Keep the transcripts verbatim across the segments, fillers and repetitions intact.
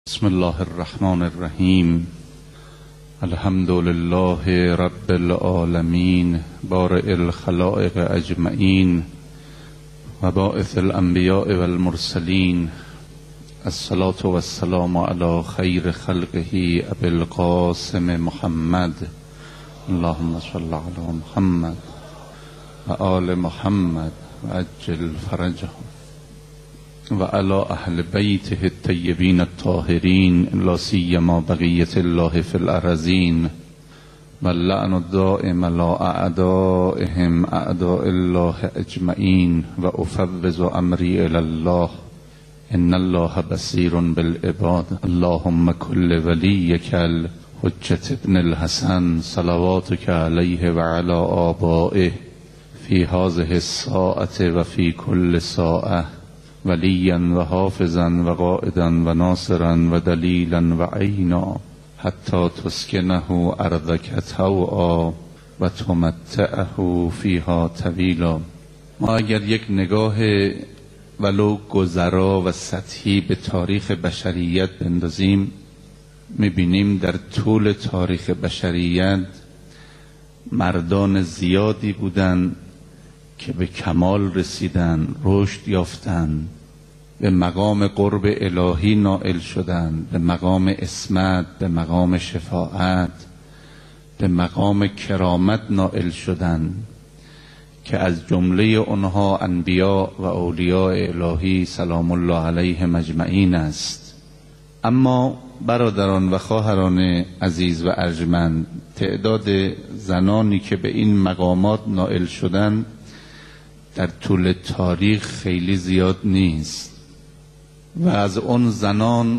بسم الله الرحمن الرحیم. الحمد لله رب العالمین بارئ الخلائق اجمعین و باعث الانبیاء والمرسلین. الصلاة والسلام علی خیر خلقه ابی القاسم محمد. اللهم صل علی محمد و آل محمد و عجل فرجهم و علی اهل بیته الطیبین الطاهرین لا سیما بقیة الله فی الارضین و اللعن الدائم لا اعدائهم اعداء الله اجمعین و افوض امری الی الله ان الله بصیر بالعباد. اللهم کل ولیک الحجة ابن الحسن صلواتک علیه و علی آبائه فی هذه الساعة و فی کل ساعة ولیا و حافظا و قائدا و ناصرا و دلیلا و عینا حتی تسکنه ارضک طوعا و تمتعه فیها طویلا. ما اگر یک نگاه ولو گذرا و سطحی به تاریخ بشریت بندازیم، میبینیم در طول تاریخ بشریت مردان زیادی بودند که به کمال رسیدن، رشد یافتن، به مقام قرب الهی نائل شدند، به مقام عصمت، به مقام شفاعت، به مقام کرامت نائل شدند که از جمله آنها انبیا و اولیاء الهی سلام الله علیهم اجمعین است. اما برادران و خواهران عزیز و ارجمند، تعداد زنانی که به این مقامات نائل شدند در طول تاریخ خیلی زیاد نیست و از اون زنان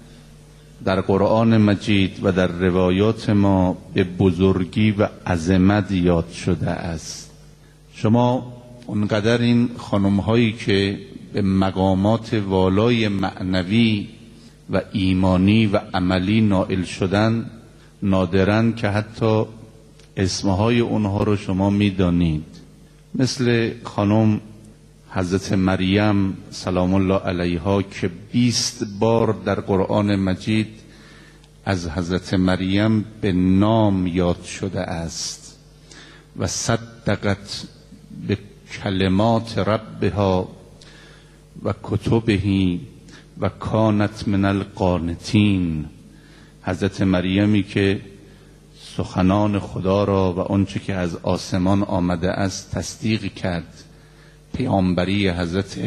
در قرآن مجید و در روایات ما به بزرگی و عظمت یاد شده است. شما اونقدر این خانم هایی که به مقامات والای معنوی و ایمانی و عملی نائل شدن نادرن که حتی اسمهای اونها رو شما میدانید، مثل خانم حضرت مریم سلام الله علیها که بیست بار در قرآن مجید از حضرت مریم به نام یاد شده است و صدقت به کلمات ربها و کتبه و کانت من القانتین. حضرت مریمی که سخنان خدا را و آنچه که از آسمان آمده است تصدیق کرد، پیامبری حضرت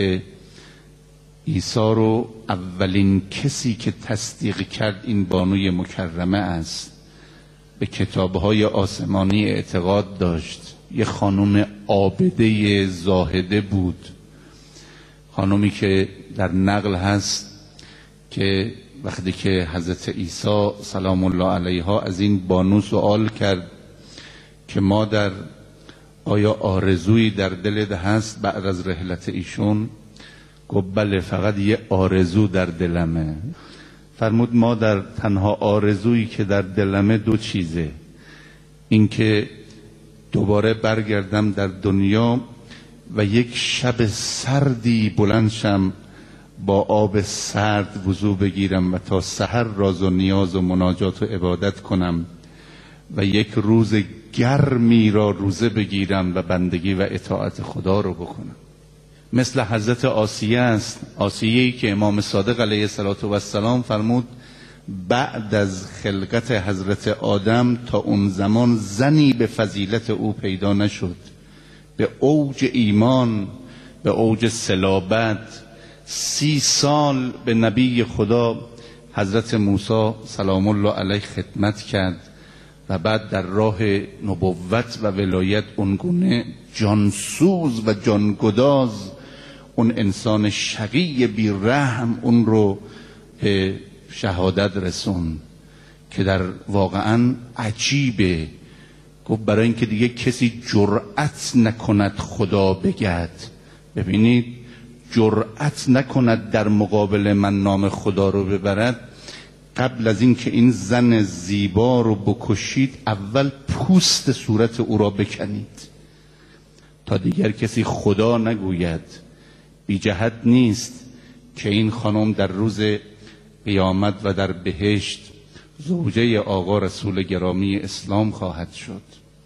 عیسی رو اولین کسی که تصدیق کرد این بانوی مکرمه است. به کتابهای آسمانی اعتقاد داشت، یه خانم عابده زاهده بود، خانمی که در نقل هست که وقتی که حضرت عیسی سلام الله علیها از این بانو سوال کرد که مادر آیا آرزویی در دلت هست بعد از رحلت ایشون؟ گفت بله، فقط یه آرزو در دلمه. فرمود مادر تنها آرزویی که در دلمه دو چیزه، این که دوباره برگردم در دنیا و یک شب سردی بلند شم با آب سرد وضو بگیرم و تا سحر راز و نیاز و مناجات و عبادت کنم و یک روز گرمی را روزه بگیرم و بندگی و اطاعت خدا رو بکنم. مثل حضرت آسیه است، آسیه‌ای که امام صادق علیه السلام فرمود بعد از خلقت حضرت آدم تا اون زمان زنی به فضیلت او پیدا نشد، به اوج ایمان، به اوج صلابت. سی سال به نبی خدا حضرت موسی سلام الله علیه خدمت کرد و بعد در راه نبوت و ولایت اونگونه جانسوز و جانگداز، اون انسان شقی بی رحم اون رو به شهادت رسون که در واقعا عجیبه. گفت برای اینکه دیگه کسی جرأت نکند خدا بگد، ببینید جرأت نکند در مقابل من نام خدا رو ببرد، قبل از این که این زن زیبا رو بکشید اول پوست صورت او را بکنید تا دیگر کسی خدا نگوید. بی جهت نیست که این خانم در روز قیامت و در بهشت زوجه آقا رسول گرامی اسلام خواهد شد.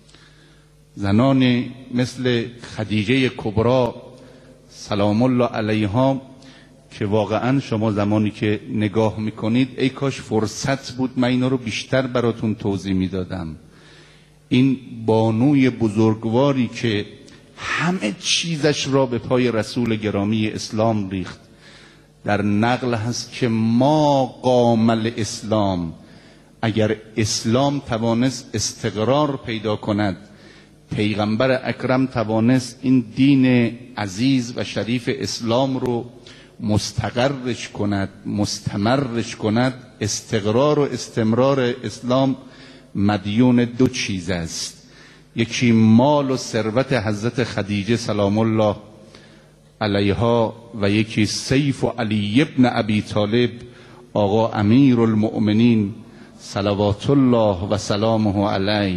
زنان مثل خدیجه کبری سلام الله علیها که واقعا شما زمانی که نگاه میکنید ای کاش فرصت بود من اینا رو بیشتر براتون توضیح میدادم. این بانوی بزرگواری که همه چیزش را به پای رسول گرامی اسلام ریخت. در نقل هست که ما قامل اسلام، اگر اسلام توانست استقرار پیدا کند، پیغمبر اکرم توانست این دین عزیز و شریف اسلام رو مستقرش کند، مستمرش کند، استقرار و استمرار اسلام مدیون دو چیز است. یکی مال و ثروت حضرت خدیجه سلام الله علیها و یکی سیف و علی ابن ابی طالب آقا امیر المؤمنین صلوات الله و سلامه علیه.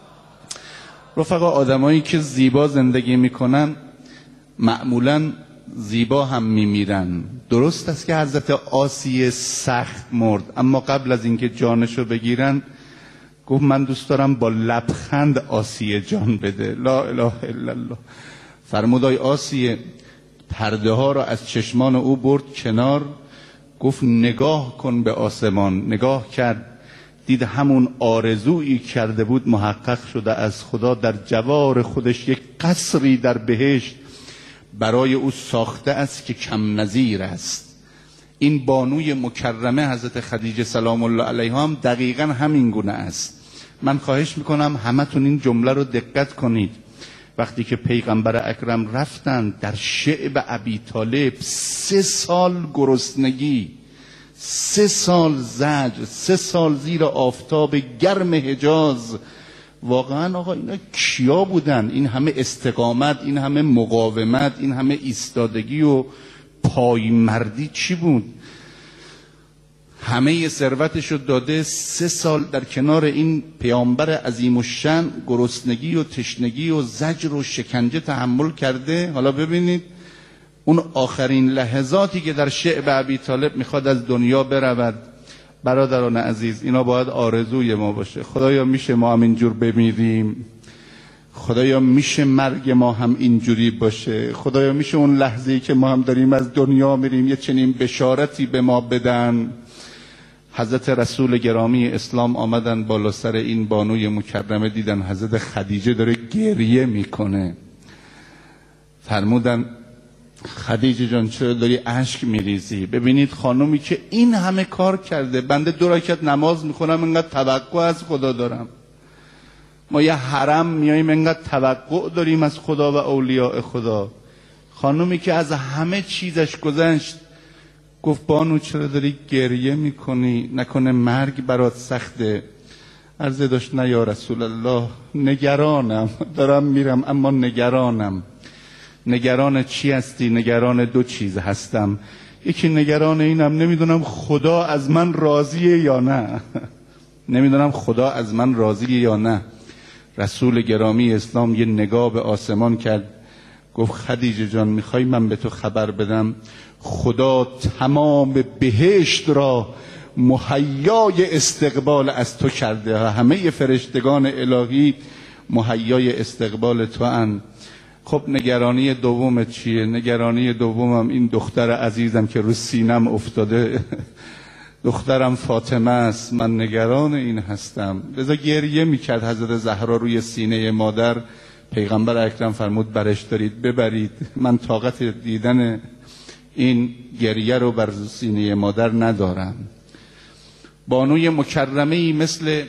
رفقا، آدمایی که زیبا زندگی میکنن معمولا زیبا هم میمیرن. درست است که حضرت آسیه سخت مرد، اما قبل از اینکه جانشو بگیرن گفت من دوست دارم با لبخند آسیه جان بده. لا اله الا الله. فرمودای آسیه پرده ها را از چشمان او برد کنار، گفت نگاه کن به آسمان. نگاه کرد، دید همون آرزویی کرده بود محقق شده. از خدا در جوار خودش یک قصری در بهشت برای او ساخته است که کم نظیر است. این بانوی مکرمه حضرت خدیجه سلام الله علیها هم دقیقا همین گونه است. من خواهش میکنم همتون این جمله رو دقت کنید. وقتی که پیغمبر اکرم رفتن در شعب ابی طالب، سه سال گرسنگی، سه سال زجر، سه سال زیر آفتاب گرم حجاز. واقعا آقا اینا کیا بودن؟ این همه استقامت، این همه مقاومت، این همه ایستادگی و پایمردی چی بود؟ همه ثروتشو داده، سه سال در کنار این پیامبر عظیم الشأن گرسنگی و تشنگی و زجر و شکنجه تحمل کرده. حالا ببینید اون آخرین لحظاتی که در شعب ابی طالب میخواد از دنیا برود. برادران عزیز، اینا باید آرزوی ما باشه. خدایا میشه ما هم اینجور بمیریم؟ خدایا میشه مرگ ما هم اینجوری باشه؟ خدایا میشه اون لحظه‌ای که ما هم داریم از دنیا میریم یه چنین بشارتی به ما بدن؟ حضرت رسول گرامی اسلام آمدن بالا سر این بانوی مکرمه، دیدن حضرت خدیجه داره گریه میکنه. فرمودن خدیجه جان چرا داری اشک میریزی؟ ببینید خانومی که این همه کار کرده، بنده دو رکعت نماز میخونم انقدر توقع از خدا دارم. ما یه حرم میاییم انقدر توقع داریم از خدا و اولیاء خدا. خانومی که از همه چیزش گذشت گفت بانو چرا داری گریه میکنی؟ نکنه مرگ برات سخته؟ عرضه داشت نه یا رسول الله، نگرانم، دارم میرم اما نگرانم. نگران چی هستی؟ نگران دو چیز هستم. یکی نگران اینم نمیدونم خدا از من راضیه یا نه. نمیدونم خدا از من راضیه یا نه. رسول گرامی اسلام یه نگاه به آسمان کرد، گفت خدیجه جان میخوای من به تو خبر بدم خدا تمام بهشت را مهیای استقبال از تو کرده. همه فرشتگان الهی مهیای استقبال تو ان. خب نگرانی دوم چیه؟ نگرانی دومم این دختر عزیزم که رو سینم افتاده، دخترم فاطمه است. من نگران این هستم. لذا گریه میکرد حضرت زهرا روی سینه مادر. پیغمبر اکرم فرمود برش دارید ببرید، من طاقت دیدن این گریه رو بر سینه مادر ندارم. بانوی مکرمه‌ای مثل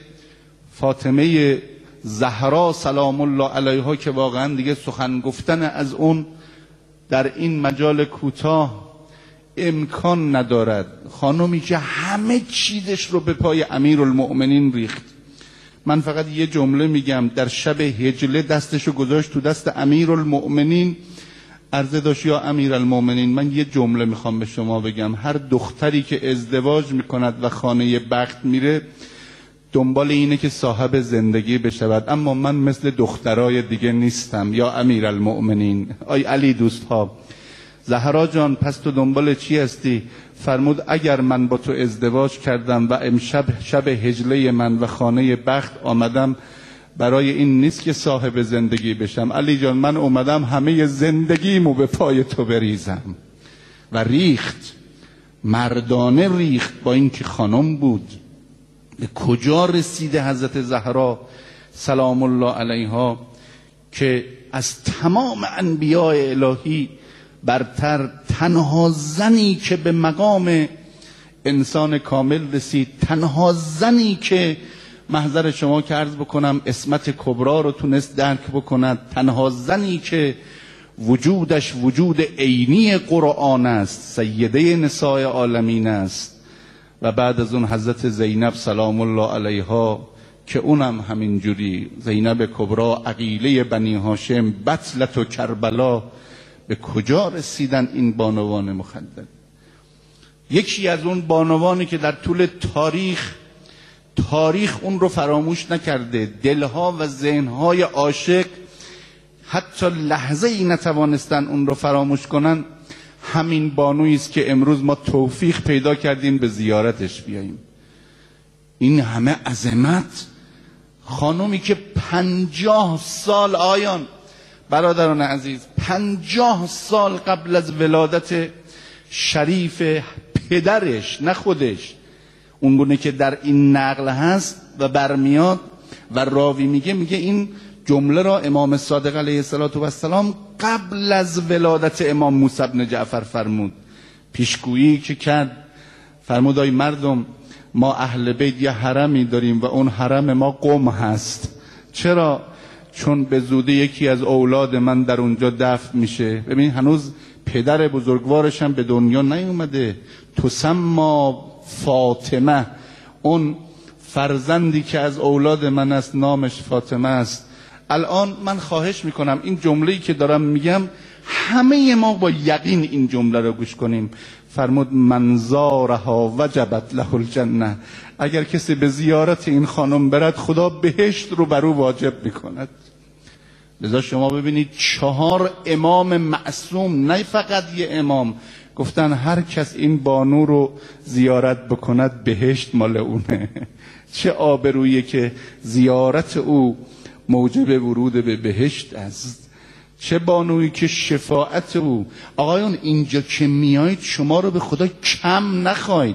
فاطمه زهرا سلام الله علیها که واقعا دیگه سخن گفتن از اون در این مجال کوتاه امکان ندارد. خانومی که همه چیزش رو به پای امیرالمؤمنین ریخت. من فقط یه جمله میگم، در شب هجله دستشو گذاشت تو دست امیرالمؤمنین، عرضه داشت یا امیرالمؤمنین من یه جمله میخوام به شما بگم. هر دختری که ازدواج میکند و خانه بخت میره دنبال اینه که صاحب زندگی بشود، اما من مثل دخترای دیگه نیستم یا امیرالمؤمنین. آی علی دوست ها، زهرا جان پس تو دنبال چی هستی؟ فرمود اگر من با تو ازدواج کردم و امشب شب هجله من و خانه بخت آمدم، برای این نیست که صاحب زندگی بشم. علی جان من اومدم همه زندگیمو به پای تو بریزم. و ریخت، مردانه ریخت، با اینکه خانم بود. به کجا رسیده حضرت زهرا سلام الله علیها که از تمام انبیاء الهی برتر، تنها زنی که به مقام انسان کامل رسید، تنها زنی که محضر شما که عرض بکنم اسمت کبرا رو تونست درک بکند، تنها زنی که وجودش وجود عینی قرآن است، سیده نساء عالمین است. و بعد از اون حضرت زینب سلام الله علیها که اونم همینجوری، زینب کبرا عقیله بنی هاشم، بطلت و کربلا. به کجا رسیدن این بانوان مخدر؟ یکی از اون بانوانی که در طول تاریخ تاریخ اون رو فراموش نکرده، دلها و ذهنهای عاشق حتی لحظه ای نتوانستن اون رو فراموش کنن، همین بانویی است که امروز ما توفیق پیدا کردیم به زیارتش بیاییم. این همه عظمت، خانومی که پنجاه سال آیان برادران عزیز، پنجاه سال قبل از ولادت شریف پدرش، نه خودش، اونگونه که در این نقل هست و برمیاد و راوی میگه میگه این جمله را امام صادق علیه السلام قبل از ولادت امام موسی بن جعفر فرمود. پیشگویی که کرد، فرمود ای مردم، ما اهل بیت یه حرمی داریم و اون حرم ما قم هست. چرا؟ چون به زودی یکی از اولاد من در اونجا دفن میشه. ببین هنوز پدر بزرگوارش هم به دنیا نیومده. تسمى فاطمه، اون فرزندی که از اولاد من است نامش فاطمه است. الان من خواهش میکنم این جمله‌ای که دارم میگم همه ما با یقین این جمله رو گوش کنیم. فرمود من زارها وجبت له الجنه، اگر کسی به زیارت این خانم برد خدا بهشت رو بر او واجب میکند. لذا شما ببینید چهار امام معصوم، نه فقط یه امام، گفتن هر کس این بانو رو زیارت بکند بهشت مال اونه. چه آبرویی که زیارت او موجب ورود به بهشت است. چه بانویی که شفاعت او. آقایون اینجا که میایید شما رو به خدا کم نخواید.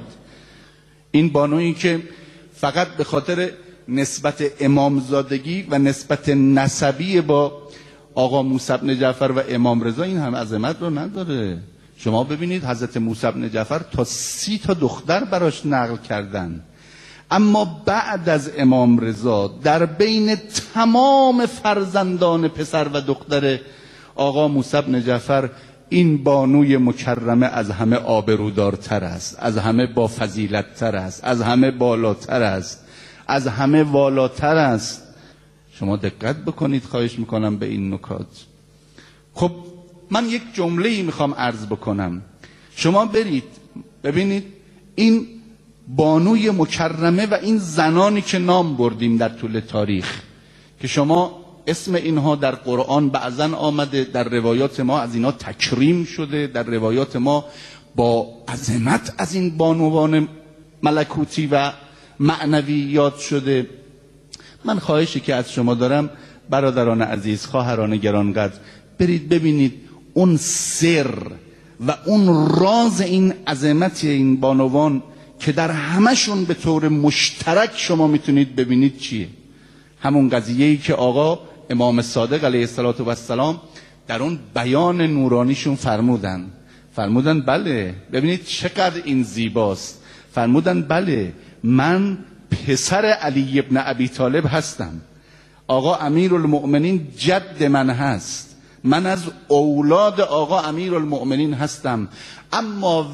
این بانویی که فقط به خاطر نسبت امامزادگی و نسبت نسبی با آقا موسی بن جعفر و امام رضا این هم عظمت رو نداره. شما ببینید حضرت موسی بن جعفر تا سی تا دختر براش نقل کردن، اما بعد از امام رضا در بین تمام فرزندان پسر و دختر آقا موسی بن جعفر این بانوی مکرمه از همه آبرودارتر است، از همه با فضیلتتر است، از همه بالاتر است، از همه والاتر است. شما دقت بکنید خواهش میکنم به این نکات. خب من یک جمله‌ای میخوام عرض بکنم. شما برید ببینید این بانوی مکرمه و این زنانی که نام بردیم در طول تاریخ که شما اسم اینها در قرآن بعضن آمده، در روایات ما از اینها تکریم شده، در روایات ما با عظمت از این بانوان ملکوتی و معنوی یاد شده. من خواهشی که از شما دارم برادران عزیز، خواهران گرانقدر، برید ببینید اون سر و اون راز این عظمت این بانوان که در همشون به طور مشترک شما میتونید ببینید چیه. همون قضیه‌ای که آقا امام صادق علیه السلام در اون بیان نورانیشون فرمودن. فرمودن بله، ببینید چقدر این زیباست. فرمودن بله، من پسر علی ابن ابی طالب هستم. آقا امیرالمؤمنین جد من هست، من از اولاد آقا امیرالمؤمنین هستم، اما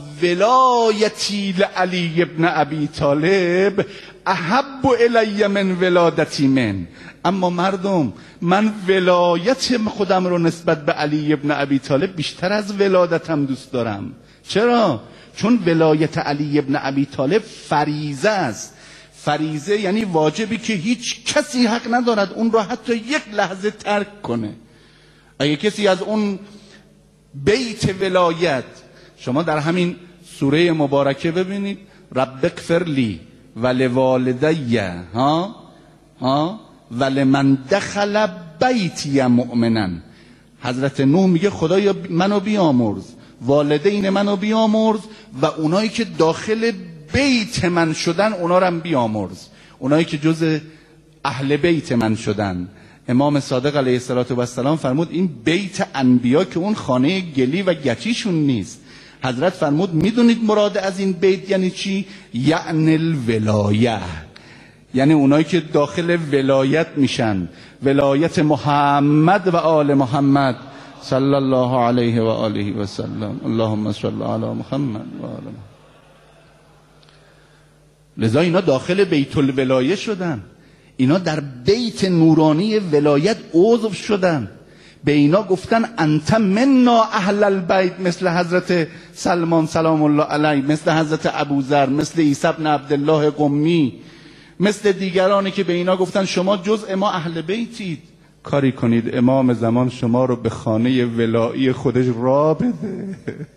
ولایتی لعلی ابن ابی طالب احب الی من ولادتی من. اما مردم، من ولایت خودم رو نسبت به علی ابن ابی طالب بیشتر از ولادتم دوست دارم. چرا؟ چون ولایت علی ابن ابی طالب فریضه است. فریضه یعنی واجبی که هیچ کسی حق ندارد اون رو حتی یک لحظه ترک کنه. اگه کسی از اون بیت ولایت. شما در همین سوره مبارکه ببینید رب اغفر لی ولوالدی ها ها ولمن دخل بیتی مؤمنا. حضرت نوح میگه خدایا منو بیامرز، والدین منو بیامرز و اونایی که داخل بیت من شدن اونا رو هم بیامرز، اونایی که جز اهل بیت من شدن. امام صادق علیه السلام فرمود این بیت انبیا که اون خانه گلی و گچیشون نیست. حضرت فرمود میدونید مراد از این بیت یعنی چی؟ یعنی الولایه، یعنی اونایی که داخل ولایت میشن، ولایت محمد و آل محمد صلی الله علیه و آله و سلم. اللهم صل علی محمد و آل محمد. لذا اینا داخل بیت الولایه شدن، اینا در بیت نورانی ولایت عضو شدن. به اینا گفتن انت منا اهل البیت، مثل حضرت سلمان سلام الله علیه، مثل حضرت ابوذر، مثل عیسی ابن عبدالله قمی، مثل دیگرانی که به اینا گفتن شما جزء ما اهل بیتید. کاری کنید امام زمان شما رو به خانه ولایی خودش را بده،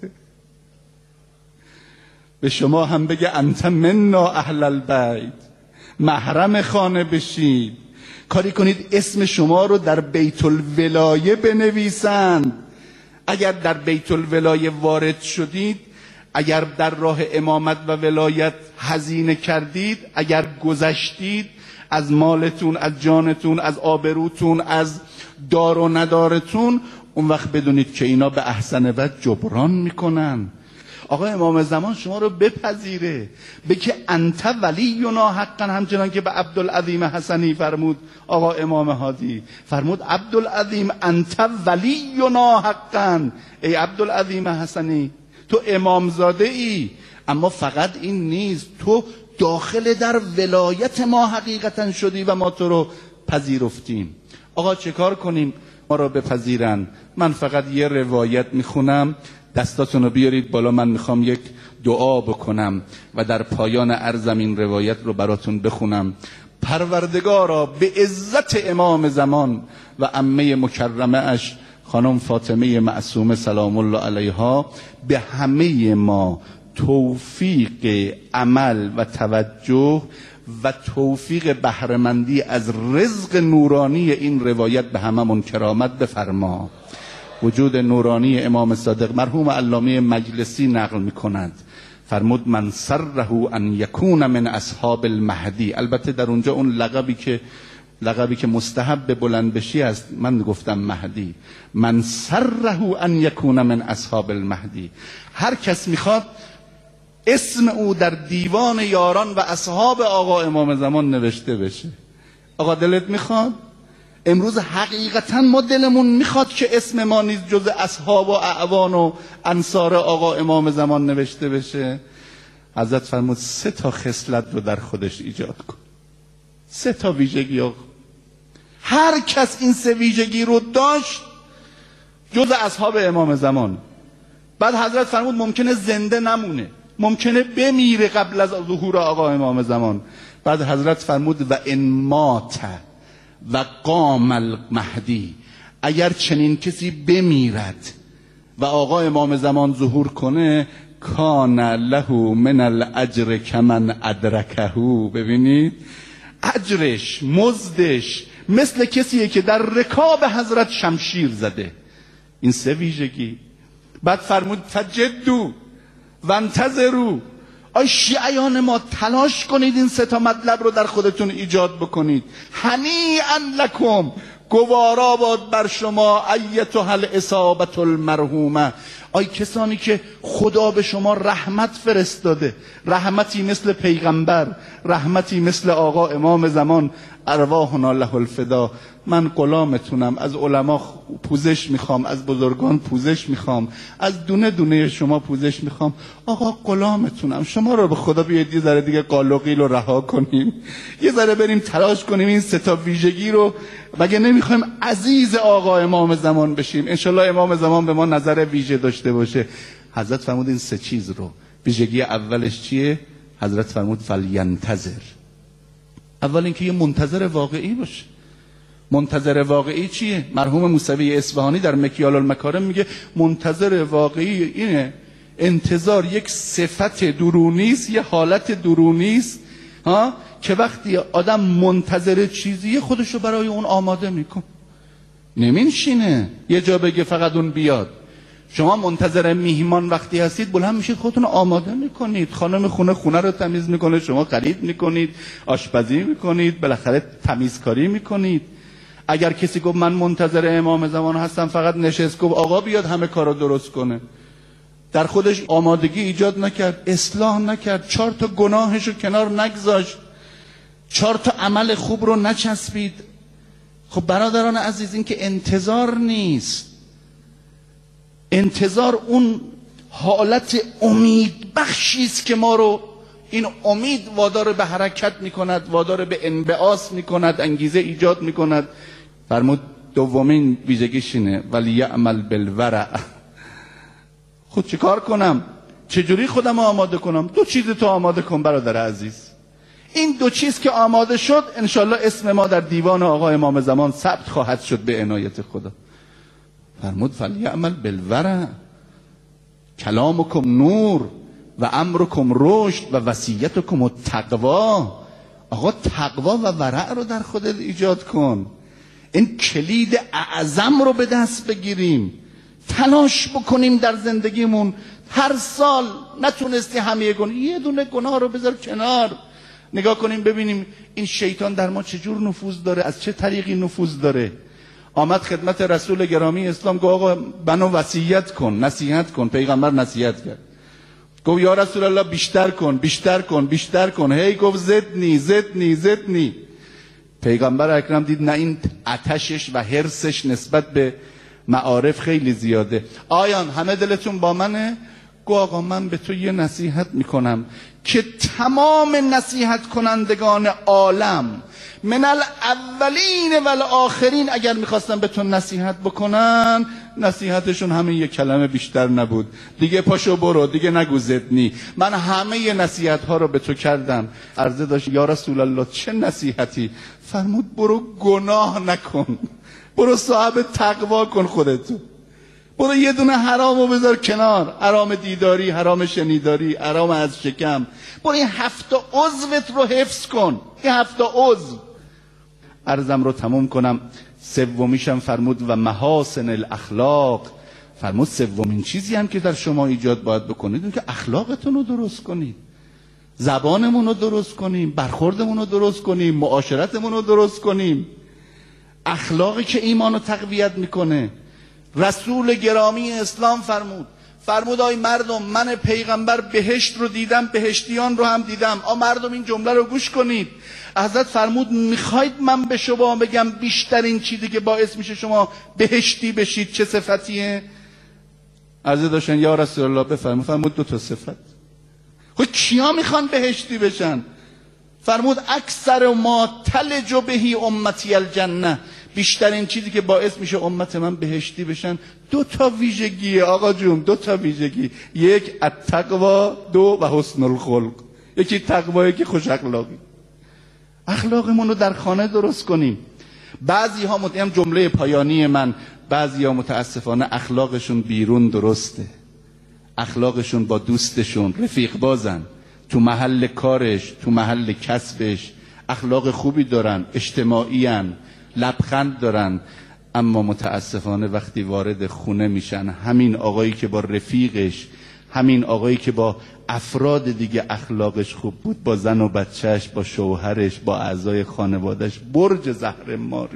به شما هم بگه انت منا اهل البیت، محرم خانه بشید. کاری کنید اسم شما رو در بیت الولایه بنویسند. اگر در بیت الولایه وارد شدید، اگر در راه امامت و ولایت هزینه کردید، اگر گذشتید از مالتون، از جانتون، از آبروتون، از دار و ندارتون، اون وقت بدونید که اینا به احسن وجه جبران میکنن. آقا امام زمان شما رو بپذیره، بگه انت ولینا حقا، همچنان که به عبدالعظیم حسنی فرمود. آقا امام هادی فرمود عبدالعظیم انت ولینا حقا، ای عبدالعظیم حسنی تو امامزاده ای، اما فقط این نیست، تو داخل در ولایت ما حقیقتا شدی و ما تو رو پذیرفتیم. آقا چه کار کنیم ما رو بپذیرن؟ من فقط یه روایت میخونم، دستاتون رو بیارید بالا، من میخوام یک دعا بکنم و در پایان عرضم این روایت رو براتون بخونم. پروردگارا به عزت امام زمان و عمه مکرمه اش خانم فاطمه معصومه سلام الله علیها، به همه ما توفیق عمل و توجه و توفیق بهره‌مندی از رزق نورانی این روایت به هممون کرامت بفرما. وجود نورانی امام صادق مرحوم علامه مجلسی نقل می‌کند، فرمود من سره ان یکون من اصحاب المهدی. البته در اونجا اون لقبی که لقبی که مستحب بلند بشی است، من گفتم مهدی. من سره ان یکون من اصحاب المهدی، هر کس میخواد اسم او در دیوان یاران و اصحاب آقا امام زمان نوشته بشه. آقا دلت میخواد؟ امروز حقیقتا ما دلمون میخواد که اسم ما نیز جز اصحاب و اعوان و انصار آقا امام زمان نوشته بشه. حضرت فرمود سه تا خصلت رو در خودش ایجاد کن، سه تا ویژگی. آقا هر کس این سه ویژگی رو داشت جز اصحاب امام زمان. بعد حضرت فرمود ممکنه زنده نمونه، ممکنه بمیره قبل از ظهور آقا امام زمان. بعد حضرت فرمود و ان مات و قام المهدی، اگر چنین کسی بمیرد و آقا امام زمان ظهور کنه، کان له من الاجر کمن ادرکه. ببینید اجرش، مزدش مثل کسیه که در رکاب حضرت شمشیر زده. این سه ویژگی. بعد فرمود فجدو و انتظرو، آی شیعیان ما تلاش کنید این سه تا مطلب رو در خودتون ایجاد بکنید. هنیئا لکم، گوارا باد بر شما، ایتها الاصابة المرحومه، آی کسانی که خدا به شما رحمت فرستاده، رحمتی مثل پیغمبر، رحمتی مثل آقا امام زمان، ارواحنا له الفدا. من غلامتونم، از علما پوزش میخوام، از بزرگان پوزش میخوام، از دونه دونه شما پوزش میخوام. آقا غلامتونم، شما رو به خدا بیاید یه ذره دیگه قال و قیل رو رها کنیم، یه ذره بریم تلاش کنیم این سه تا ویژگی رو، مگه نمیخوایم عزیز آقا امام زمان بشیم؟ انشالله امام زمان به ما نظر ویژه داشته باشه. حضرت فرمود این سه چیز رو، ویژگی اولش چیه؟ حضرت فرمود فلینتظر. اول اینکه یه منتظر واقعی باشه. منتظر واقعی چیه؟ مرحوم موسوی اصفهانی در مکیال المکارم میگه منتظر واقعی اینه، انتظار یک صفت درونی است، یه حالت درونی است ها، که وقتی آدم منتظر چیزیه خودشو برای اون آماده میکن، نمینشینه یه جا بگه فقط اون بیاد. شما منتظر میهمان وقتی هستید بلند میشید خودتون آماده میکنید، خانم خونه خونه رو تمیز میکنه، شما خرید میکنید، آشپزی میکنید، بالاخره تمیزکاری میکنید. اگر کسی گفت من منتظر امام زمان هستم، فقط نشست گفت آقا بیاد همه کارو درست کنه، در خودش آمادگی ایجاد نکرد، اصلاح نکرد، چهار تا گناهش رو کنار نگذاشت، چهار تا عمل خوب رو نچسبید. خب برادران عزیز، این که انتظار نیست. انتظار اون حالت امید بخشی است که ما رو، این امید وادار به حرکت میکند، وادار به انبعاث میکند، انگیزه ایجاد میکند. فرمود دومین ویژگیش اینه ولیعمل بالورع. خود چه کار کنم؟ چجوری خودم آماده کنم؟ دو چیز تو آماده کن برادر عزیز. این دو چیز که آماده شد انشالله اسم ما در دیوان آقا امام زمان ثبت خواهد شد به عنایت خدا. فرمود فلیعمل بالورع، کلامکم نور و امرکم رشد و وصیتکم التقوا. آقا تقوا و ورع رو در خودت ایجاد کن، این کلید اعظم رو به دست بگیریم، تلاش بکنیم در زندگیمون. هر سال نتونستی همه گناه، یه دونه گناه رو بذار کنار، نگاه کنیم ببینیم این شیطان در ما چجور نفوذ داره، از چه طریقی نفوذ داره. آمد خدمت رسول گرامی اسلام گفت آقا منو وصیت کن، نصیحت کن. پیغمبر نصیحت کرد، گفت یا رسول الله بیشتر کن بیشتر کن بیشتر کن. هی گفت زدنی زدنی زدنی. پیغمبر اکرم دید نه، این آتشش و حرصش نسبت به معارف خیلی زیاده. آیان همه دلتون با منه؟ گفت آقا من به تو یه نصیحت میکنم که تمام نصیحت کنندگان عالم من الاولین و الاخرین اگر میخواستن به تو نصیحت بکنن، نصیحتشون همین یک کلمه بیشتر نبود، دیگه پاشو برو، دیگه نگو زدنی، من همه نصیحت ها رو به تو کردم. عرضه داشت یا رسول الله چه نصیحتی؟ فرمود برو گناه نکن، برو صاحب تقوا کن خودتو، برو یه دونه حرامو بذار کنار، حرام دیداری، حرام شنیداری، حرام از شکم، برو این هفت عضوت رو حفظ کن، این هفت عضو. عرضم رو تموم کنم. سومیشم فرمود و محاسن الاخلاق. فرمود سومین چیزی هم که در شما ایجاد باید بکنید این که اخلاقتون رو درست کنید، زبانمون رو درست کنیم، برخوردمون رو درست کنیم، معاشرتمون رو درست کنیم. اخلاقی که ایمان رو تقویت میکنه. رسول گرامی اسلام فرمود فرمود آی مردم، من پیغمبر بهشت رو دیدم، بهشتیان رو هم دیدم. آ مردم این جمله رو گوش کنید. حضرت فرمود میخواید من به شما بگم بیشترین چیزی که باعث میشه شما بهشتی بشید چه صفتیه؟ عرضه داشتن یا رسول الله بفرمود. فرمود دو تا صفت. خب کیا میخوان بهشتی بشن؟ فرمود اکثر ما تلج بهی امتی الجنه، بیشترین چیزی که باعث میشه امت من بهشتی بشن دو تا ویژگیه آقا جون، دو تا ویژگی. یک التقوا، دو و حسن الخلق. یکی تقوا، یکی خوش اخلاقی. اخلاقمون رو در خانه درست کنیم. بعضی ها متهم جمله پایانی من، بعضی ها متاسفانه اخلاقشون بیرون درسته، اخلاقشون با دوستشون رفیق بازن، تو محل کارش، تو محل کسبش اخلاق خوبی دارن، اجتماعیان، لبخند دارن، اما متاسفانه وقتی وارد خونه میشن، همین آقایی که با رفیقش، همین آقایی که با افراد دیگه اخلاقش خوب بود، با زن و بچهش، با شوهرش، با اعضای خانوادهش برج زهر ماره.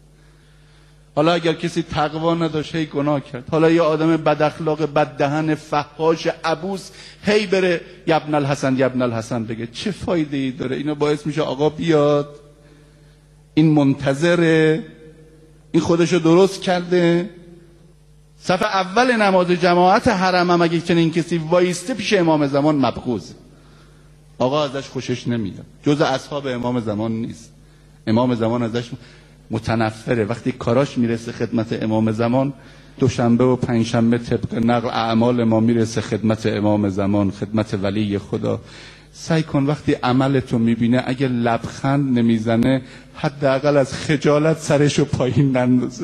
حالا اگر کسی تقوا نداشت هی گناه کرد، حالا یه آدم بد اخلاق، بد دهن، فحاش، عبوس هی بره یبن الحسن یبن الحسن بگه، چه فایده ای داره؟ اینو باعث میشه آقا بیاد، این منتظره، این خودشو درست کرده، صف اول نماز جماعت حرم هم اگه چنین کسی وایسته پیش امام زمان مبغوض، آقا ازش خوشش نمیاد، جز اصحاب امام زمان نیست، امام زمان ازش متنفره. وقتی کاراش میرسه خدمت امام زمان، دوشنبه و پنجشنبه طبق نقل اعمال ما میرسه خدمت امام زمان، خدمت ولی خدا، سعی کن وقتی عملتو میبینه اگه لبخند نمیزنه حداقل از خجالت سرشو پایین نندازه.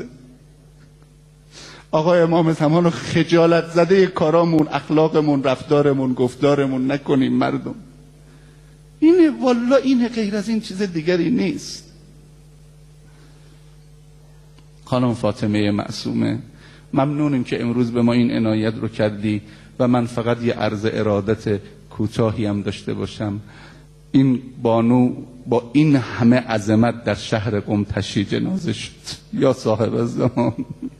آقا امام زمان رو خجالت زده کارامون، اخلاقمون، رفتارمون، گفتارمون نکنیم مردم. اینه والا، اینه، غیر از این چیز دیگری نیست. خانم فاطمه معصومه، ممنونیم که امروز به ما این عنایت رو کردی و من فقط یه عرض ارادت کوتاهی هم داشته باشم. این بانو با این همه عظمت در شهر قم تشییع جنازه شد. یا صاحب الزمان،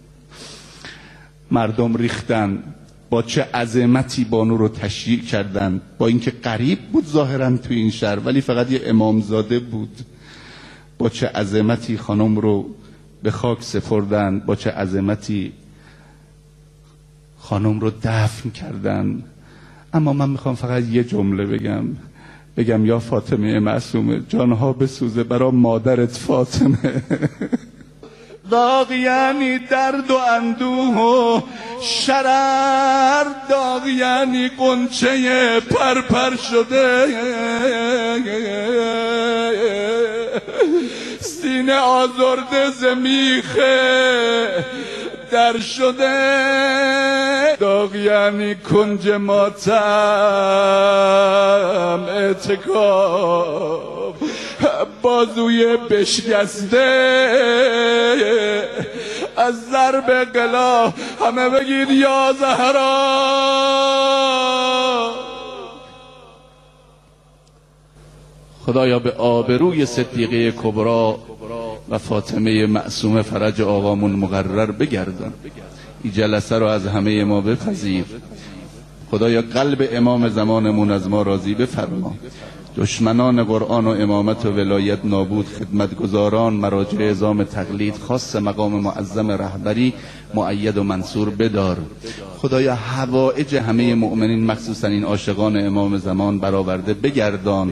مردم ریختن، با چه عظمتی بانو رو تشییع کردن، با اینکه غریب بود ظاهرا تو این شهر ولی فقط یه امامزاده بود. با چه عظمتی خانم رو به خاک سپردن، با چه عظمتی خانم رو دفن کردن. اما من میخوام فقط یه جمله بگم بگم یا فاطمه معصومه، جانها بسوزه برا مادرت فاطمه. داغ یعنی درد و اندوه و شرر، داغ یعنی قنچه پرپر شده، سینه آزرده زمیخه در شده. داغ یعنی کنج ماتم اعتکاف، بازوی بشکسته از ضرب قلا. همه بگید یا زهرا. خدایا به آبروی صدیقه کبرا و فاطمه معصومه فرج آقامون مقرر بگردان. این جلسه رو از همه ما بپذیر. خدایا قلب امام زمانمون از ما راضی بفرما. دشمنان قرآن و امامت و ولایت نابود، خدمتگزاران مراجع اعظام تقلید، خاص مقام معظم رهبری مؤید و منصور بدار. خدایا حوائج همه مؤمنین مخصوصا این عاشقان امام زمان برآورده بگردان.